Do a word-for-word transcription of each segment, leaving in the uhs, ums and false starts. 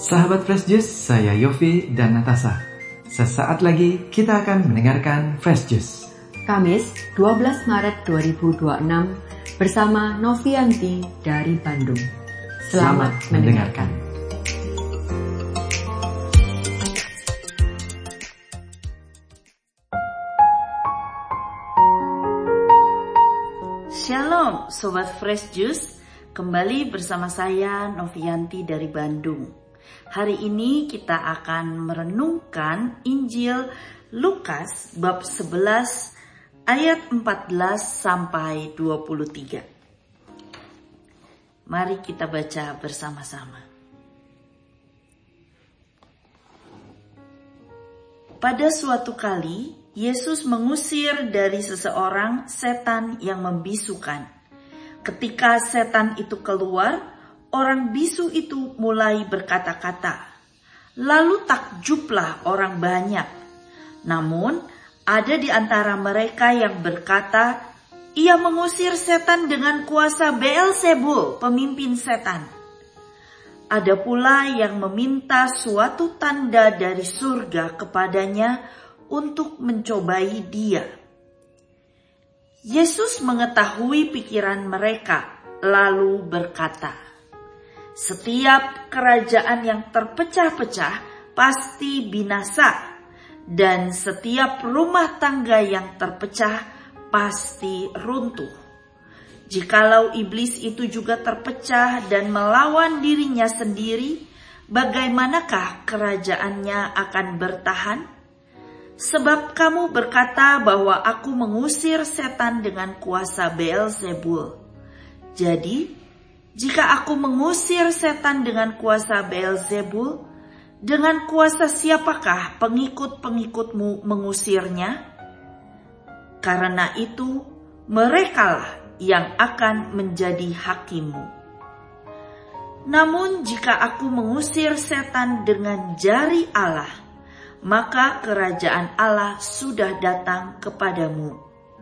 Sahabat Fresh Juice, saya Yofi dan Natasha. Sesaat lagi kita akan mendengarkan Fresh Juice. Kamis dua belas Maret dua ribu dua puluh enam bersama Novianti dari Bandung. Selamat, Selamat mendengarkan. Shalom Sobat Fresh Juice, kembali bersama saya Novianti dari Bandung. Hari ini kita akan merenungkan Injil Lukas bab sebelas ayat empat belas sampai dua puluh tiga. Mari kita baca bersama-sama. Pada suatu kali, Yesus mengusir dari seseorang setan yang membisukan. Ketika setan itu keluar, orang bisu itu mulai berkata-kata. Lalu takjublah orang banyak. Namun, ada di antara mereka yang berkata, ia mengusir setan dengan kuasa Beelzebul, pemimpin setan. Ada pula yang meminta suatu tanda dari surga kepadanya untuk mencobai dia. Yesus mengetahui pikiran mereka, lalu berkata, setiap kerajaan yang terpecah-pecah pasti binasa, dan setiap rumah tangga yang terpecah pasti runtuh. Jikalau iblis itu juga terpecah dan melawan dirinya sendiri, bagaimanakah kerajaannya akan bertahan? Sebab kamu berkata bahwa aku mengusir setan dengan kuasa Beelzebul. Jadi, jika aku mengusir setan dengan kuasa Beelzebul, dengan kuasa siapakah pengikut-pengikutmu mengusirnya? Karena itu, merekalah yang akan menjadi hakimmu. Namun jika aku mengusir setan dengan jari Allah, maka kerajaan Allah sudah datang kepadamu.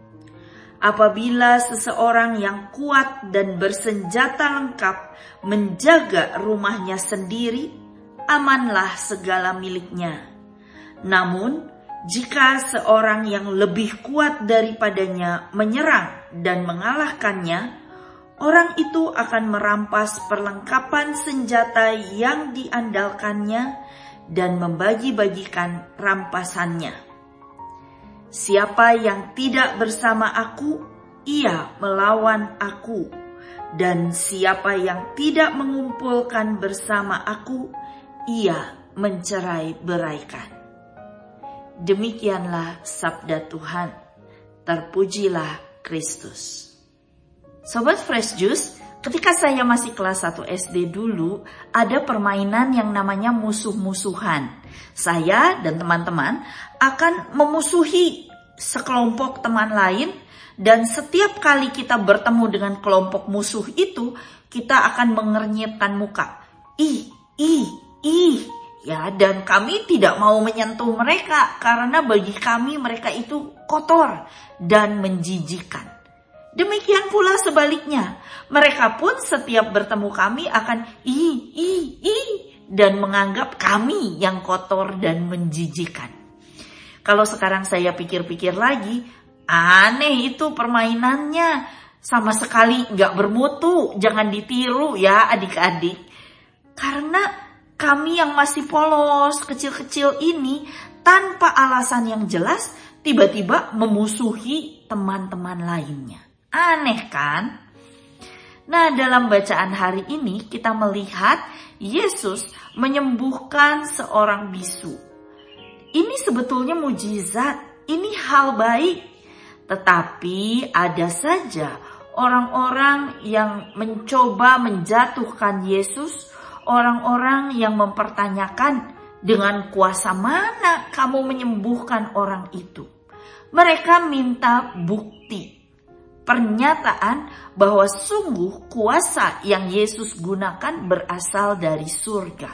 Apabila seseorang yang kuat dan bersenjata lengkap menjaga rumahnya sendiri, amanlah segala miliknya. Namun, jika seorang yang lebih kuat daripadanya menyerang dan mengalahkannya, orang itu akan merampas perlengkapan senjata yang diandalkannya dan membagi-bagikan rampasannya. Siapa yang tidak bersama aku, ia melawan aku. Dan siapa yang tidak mengumpulkan bersama aku, ia mencerai-beraikan. Demikianlah sabda Tuhan. Terpujilah Kristus. Sobat Fresh Juice, ketika saya masih kelas satu S D dulu, ada permainan yang namanya musuh-musuhan. Saya dan teman-teman akan memusuhi sekelompok teman lain, dan setiap kali kita bertemu dengan kelompok musuh itu, kita akan mengernyitkan muka. Ih, ih, ih. Ya, dan kami tidak mau menyentuh mereka karena bagi kami mereka itu kotor dan menjijikan. Demikian pula sebaliknya, mereka pun setiap bertemu kami akan ih, ih, ih, dan menganggap kami yang kotor dan menjijikan. Kalau sekarang saya pikir-pikir lagi, aneh itu permainannya, sama sekali gak bermutu, jangan ditiru ya adik-adik. Karena kami yang masih polos, kecil-kecil ini, tanpa alasan yang jelas, tiba-tiba memusuhi teman-teman lainnya. Aneh kan? Nah, dalam bacaan hari ini kita melihat Yesus menyembuhkan seorang bisu. Ini sebetulnya mujizat, ini hal baik. Tetapi ada saja orang-orang yang mencoba menjatuhkan Yesus, orang-orang yang mempertanyakan dengan kuasa mana kamu menyembuhkan orang itu. Mereka minta bukti. Pernyataan bahwa sungguh kuasa yang Yesus gunakan berasal dari surga.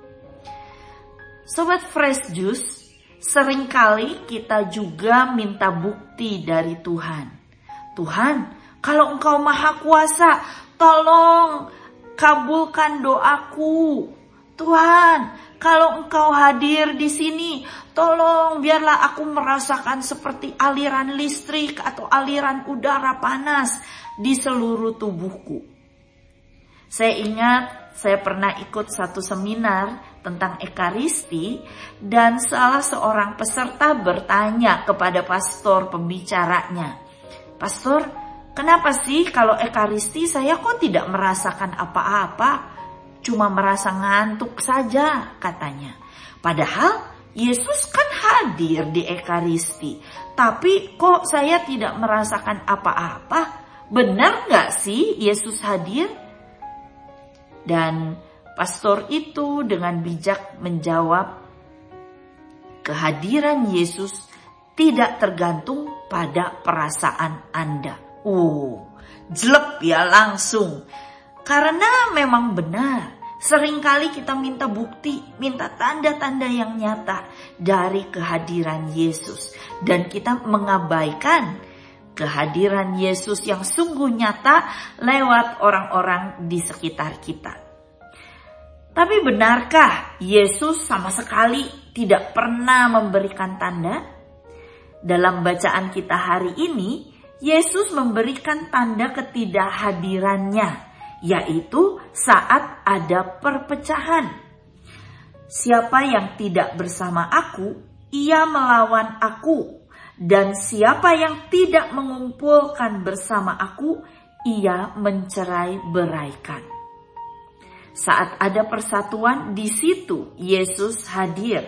Sobat Fresh Juice, seringkali kita juga minta bukti dari Tuhan. Tuhan, kalau Engkau maha kuasa, tolong kabulkan doaku. Tuhan, kalau Engkau hadir di sini, tolong biarlah aku merasakan seperti aliran listrik atau aliran udara panas di seluruh tubuhku. Saya ingat saya pernah ikut satu seminar tentang Ekaristi dan salah seorang peserta bertanya kepada pastor pembicaranya, "Pastor, kenapa sih kalau Ekaristi saya kok tidak merasakan apa-apa? Cuma merasa ngantuk saja," katanya. Padahal Yesus kan hadir di Ekaristi, tapi kok saya tidak merasakan apa-apa? Benar gak sih Yesus hadir? Dan pastor itu dengan bijak menjawab, kehadiran Yesus tidak tergantung pada perasaan Anda. Oh, jelek ya langsung. Karena memang benar, seringkali kita minta bukti, minta tanda-tanda yang nyata dari kehadiran Yesus. Dan kita mengabaikan kehadiran Yesus yang sungguh nyata lewat orang-orang di sekitar kita. Tapi benarkah Yesus sama sekali tidak pernah memberikan tanda? Dalam bacaan kita hari ini, Yesus memberikan tanda ketidakhadirannya, yaitu saat ada perpecahan. Siapa yang tidak bersama aku, ia melawan aku. Dan siapa yang tidak mengumpulkan bersama aku, ia mencerai-beraikan. Saat ada persatuan, di situ Yesus hadir.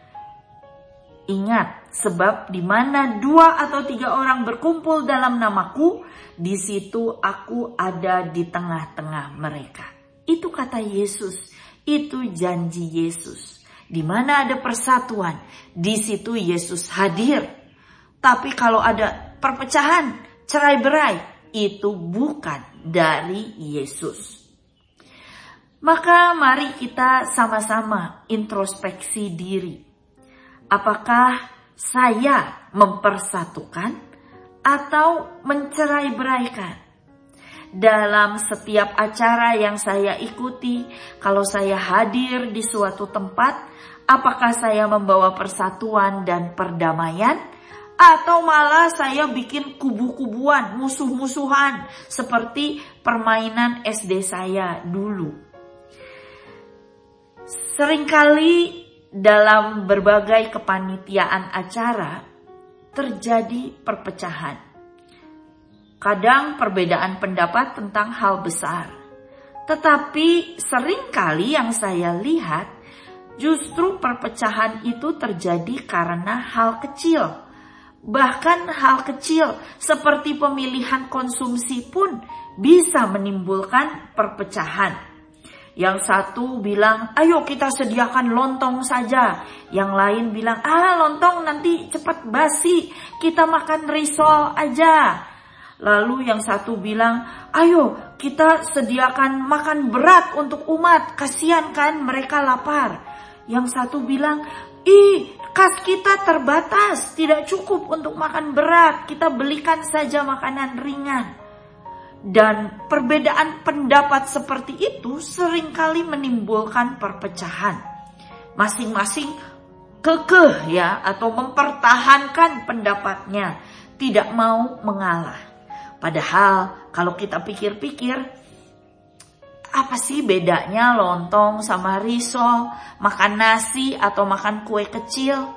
Ingat, sebab di mana dua atau tiga orang berkumpul dalam namaku, di situ aku ada di tengah-tengah mereka. Itu kata Yesus, itu janji Yesus. Di mana ada persatuan, di situ Yesus hadir. Tapi kalau ada perpecahan, cerai-berai, itu bukan dari Yesus. Maka mari kita sama-sama introspeksi diri. Apakah saya mempersatukan atau mencerai-beraikan? Dalam setiap acara yang saya ikuti, kalau saya hadir di suatu tempat, apakah saya membawa persatuan dan perdamaian? Atau malah saya bikin kubu-kubuan, musuh-musuhan seperti permainan S D saya dulu. Seringkali dalam berbagai kepanitiaan acara terjadi perpecahan. Kadang perbedaan pendapat tentang hal besar. Tetapi seringkali yang saya lihat justru perpecahan itu terjadi karena hal kecil. Bahkan hal kecil seperti pemilihan konsumsi pun bisa menimbulkan perpecahan. Yang satu bilang, ayo kita sediakan lontong saja. Yang lain bilang, ah lontong nanti cepat basi, kita makan risol aja. Lalu yang satu bilang, ayo kita sediakan makan berat untuk umat, kasihan kan mereka lapar. Yang satu bilang, ih kas kita terbatas, tidak cukup untuk makan berat, kita belikan saja makanan ringan. Dan perbedaan pendapat seperti itu seringkali menimbulkan perpecahan. Masing-masing kekeh ya, atau mempertahankan pendapatnya, tidak mau mengalah. Padahal kalau kita pikir-pikir, apa sih bedanya lontong sama risol, makan nasi atau makan kue kecil?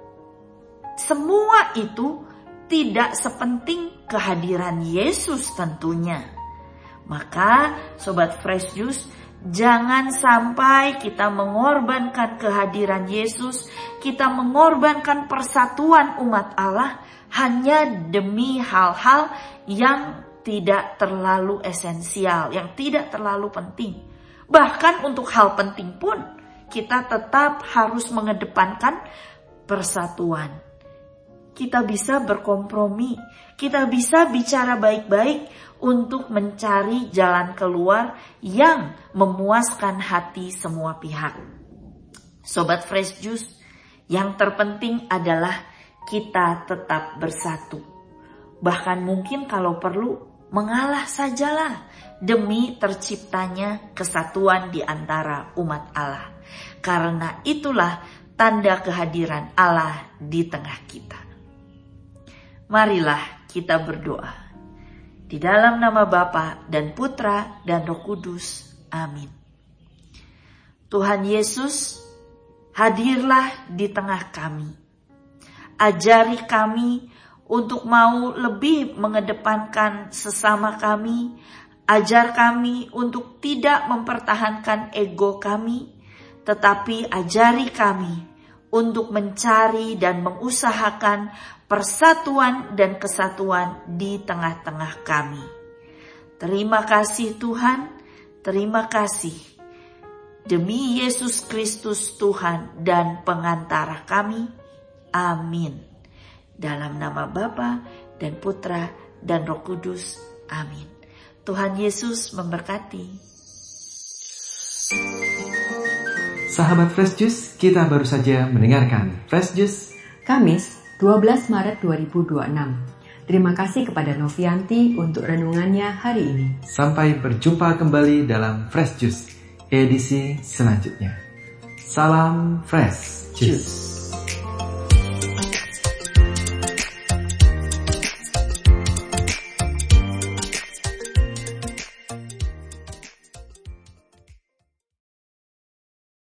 Semua itu tidak sepenting kehadiran Yesus tentunya. Maka Sobat Fresh Juice, jangan sampai kita mengorbankan kehadiran Yesus, kita mengorbankan persatuan umat Allah hanya demi hal-hal yang tidak terlalu esensial, yang tidak terlalu penting. Bahkan untuk hal penting pun kita tetap harus mengedepankan persatuan. Kita bisa berkompromi, kita bisa bicara baik-baik untuk mencari jalan keluar yang memuaskan hati semua pihak. Sobat Fresh Juice, yang terpenting adalah kita tetap bersatu. Bahkan mungkin kalau perlu mengalah sajalah demi terciptanya kesatuan di antara umat Allah. Karena itulah tanda kehadiran Allah di tengah kita. Marilah kita berdoa. Di dalam nama Bapa dan Putra dan Roh Kudus. Amin. Tuhan Yesus, hadirlah di tengah kami. Ajari kami untuk mau lebih mengedepankan sesama kami. Ajar kami untuk tidak mempertahankan ego kami, tetapi ajari kami untuk mencari dan mengusahakan persatuan dan kesatuan di tengah-tengah kami. Terima kasih Tuhan, terima kasih. Demi Yesus Kristus Tuhan dan pengantara kami. Amin. Dalam nama Bapa dan Putra dan Roh Kudus. Amin. Tuhan Yesus memberkati. Sahabat Fresh Juice, kita baru saja mendengarkan Fresh Juice Kamis dua belas Maret dua ribu dua puluh enam. Terima kasih kepada Novianti untuk renungannya hari ini. Sampai berjumpa kembali dalam Fresh Juice edisi selanjutnya. Salam Fresh Juice.